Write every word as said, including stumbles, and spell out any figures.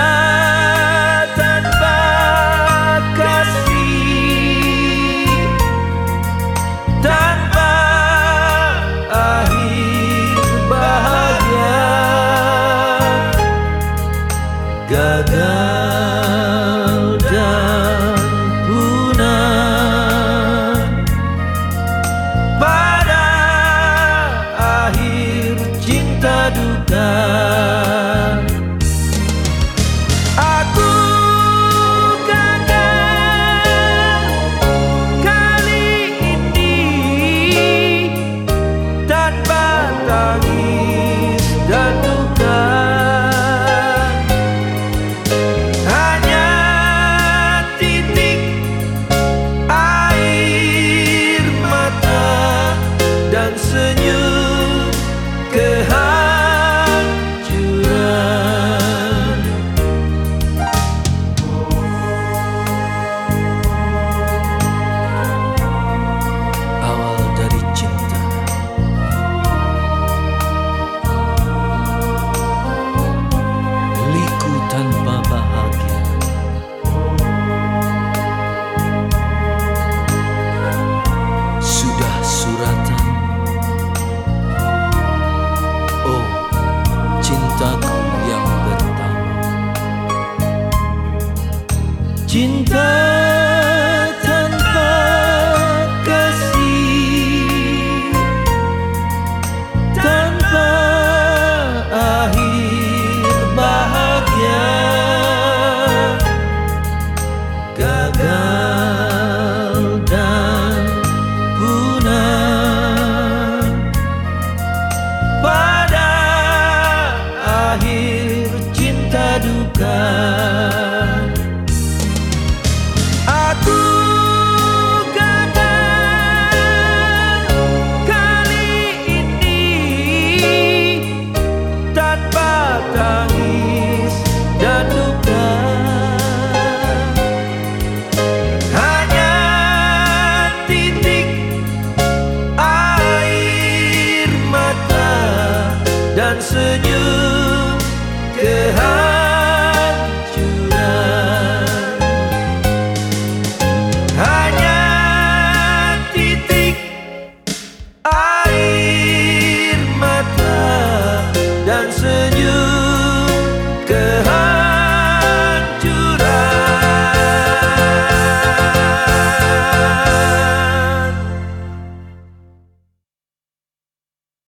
tanpa kasih, tanpa akhir bahagia, gagal dan punah pada akhir cinta duka. Aku gagal kali ini tanpa tangis dan duka. Hanya titik air mata dan senyum kehancuran. Awal dari cinta, liku tanpa bahagia, sudah suratan. Oh, cintaku yang pertama, cinta tanpa kasih, tanpa akhir bahagia, gagal dan punah pada akhir cinta duka. Aku gagal kali ini tanpa tangis dan duka. Hanya titik air mata dan senyum kehancuran.